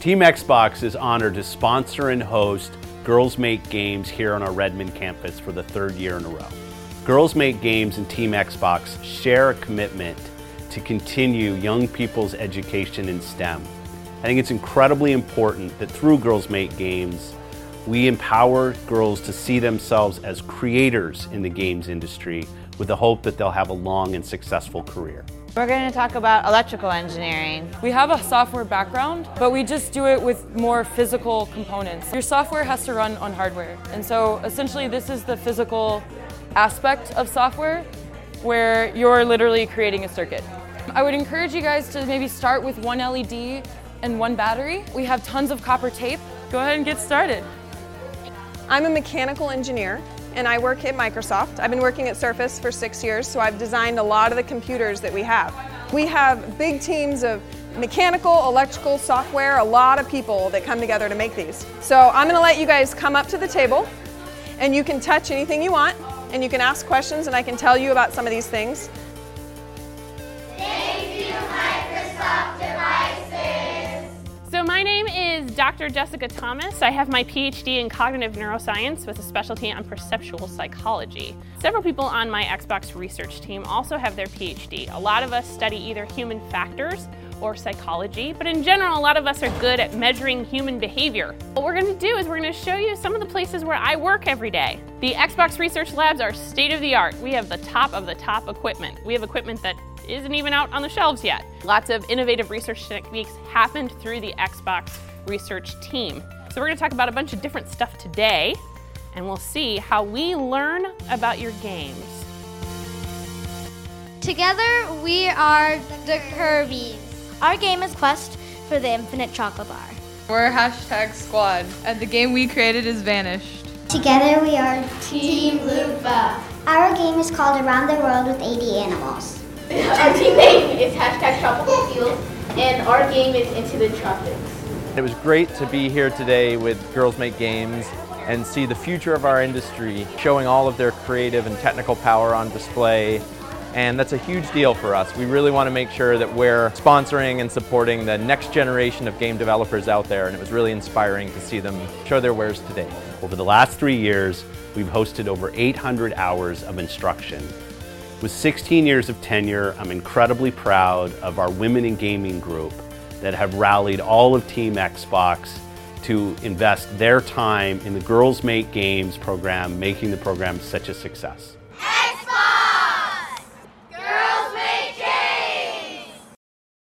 Team Xbox is honored to sponsor and host Girls Make Games here on our Redmond campus for the third year in a row. Girls Make Games and Team Xbox share a commitment to continue young people's education in STEM. I think it's incredibly important that through Girls Make Games, we empower girls to see themselves as creators in the games industry with the hope that they'll have a long and successful career. We're going to talk about electrical engineering. We have a software background, but we just do it with more physical components. Your software has to run on hardware, and so essentially this is the physical aspect of software where you're literally creating a circuit. I would encourage you guys to maybe start with one LED and one battery. We have tons of copper tape. Go ahead and get started. I'm a mechanical engineer and I work at Microsoft. I've been working at Surface for 6 years, so I've designed a lot of the computers that we have. We have big teams of mechanical, electrical, software, a lot of people that come together to make these. So I'm gonna let you guys come up to the table and you can touch anything you want and you can ask questions and I can tell you about some of these things. Thank you, Microsoft Devices. So my name is Dr. Jessica Thomas. I have my PhD in cognitive neuroscience with a specialty on perceptual psychology. Several people on my Xbox research team also have their PhD. A lot of us study either human factors or psychology, but in general, a lot of us are good at measuring human behavior. What we're going to do is we're going to show you some of the places where I work every day. The Xbox research labs are state of the art. We have the top of the top equipment. We have equipment that isn't even out on the shelves yet. Lots of innovative research techniques happened through the Xbox research team. So we're going to talk about a bunch of different stuff today, and we'll see how we learn about your games. Together, we are the Kirby's. Our game is Quest for the Infinite Chocolate Bar. We're #squad, and the game we created is Vanished. Together we are Team Lupa. Our game is called Around the World with 80 Animals. Our team name is #Tropical Field, and our game is Into the Tropics. It was great to be here today with Girls Make Games and see the future of our industry, showing all of their creative and technical power on display. And that's a huge deal for us. We really want to make sure that we're sponsoring and supporting the next generation of game developers out there, and it was really inspiring to see them show their wares today. Over the last 3 years, we've hosted over 800 hours of instruction. With 16 years of tenure, I'm incredibly proud of our Women in Gaming group that have rallied all of Team Xbox to invest their time in the Girls Make Games program, making the program such a success.